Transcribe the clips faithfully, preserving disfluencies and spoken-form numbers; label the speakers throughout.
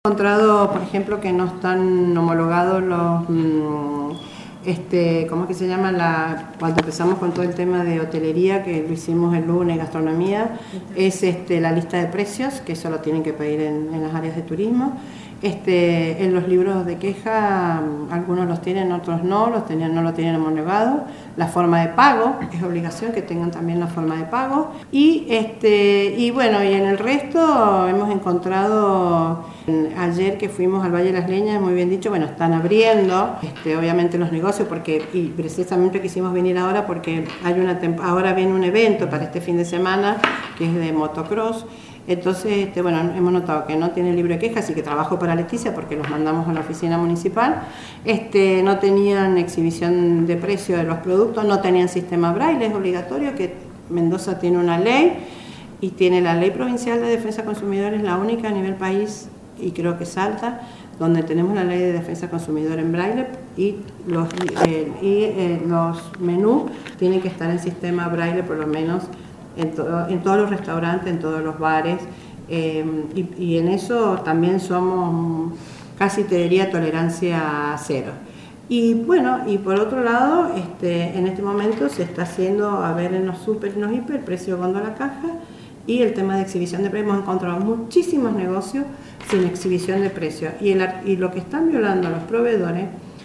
Speaker 1: Encontrado, por ejemplo, que no están homologados los, mmm, este, ¿cómo es que se llama? La, cuando empezamos con todo el tema de hotelería, que lo hicimos el lunes, gastronomía, es este, la lista de precios, que eso lo tienen que pedir en, en las áreas de turismo. Este, en los libros de queja, algunos los tienen, otros no, los tenían, no lo tienen homologado. La forma de pago, es obligación que tengan también la forma de pago. Y, este, y bueno, y en el resto hemos encontrado, ayer que fuimos al Valle de las Leñas, muy bien dicho, bueno, están abriendo, este, obviamente los negocios, porque, y precisamente quisimos venir ahora porque hay una ahora viene un evento para este fin de semana, que es de motocross. Entonces, este, bueno, hemos notado que no tiene libro de queja, así que trabajo para Leticia porque los mandamos a la oficina municipal. Este, no tenían exhibición de precio de los productos, no tenían sistema braille, es obligatorio, que Mendoza tiene una ley y tiene la ley provincial de defensa del consumidor, es la única a nivel país y creo que Salta, donde tenemos la ley de defensa del consumidor en braille y los, eh, y, eh, los menús tienen que estar en sistema braille por lo menos En, to en todos los restaurantes, en todos los bares, eh, y, y en eso también somos, casi te diría, tolerancia cero. Y bueno, y por otro lado, este, en este momento se está haciendo, a ver en los super y los hiper, precio góndola caja, y el tema de exhibición de precios. Hemos encontrado muchísimos negocios sin exhibición de precios, y, el, y lo que están violando a los proveedores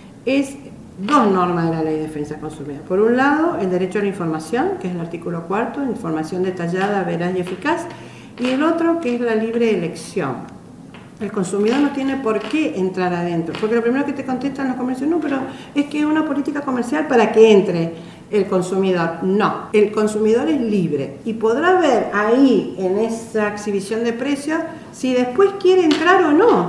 Speaker 1: es dos normas de la Ley de Defensa del Consumidor. Por un lado, el derecho a la información, que es el artículo cuarto, información detallada, veraz y eficaz, y el otro, que es la libre elección. El consumidor no tiene por qué entrar adentro, porque lo primero que te contestan los comercios, no, pero es que es una política comercial para que entre el consumidor. No, el consumidor es libre y podrá ver ahí en esa exhibición de precios si después quiere entrar o no,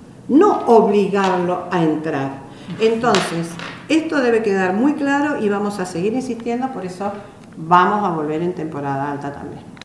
Speaker 1: no obligarlo a entrar. Entonces, esto debe quedar muy claro y vamos a seguir insistiendo, por eso vamos a volver en temporada alta también.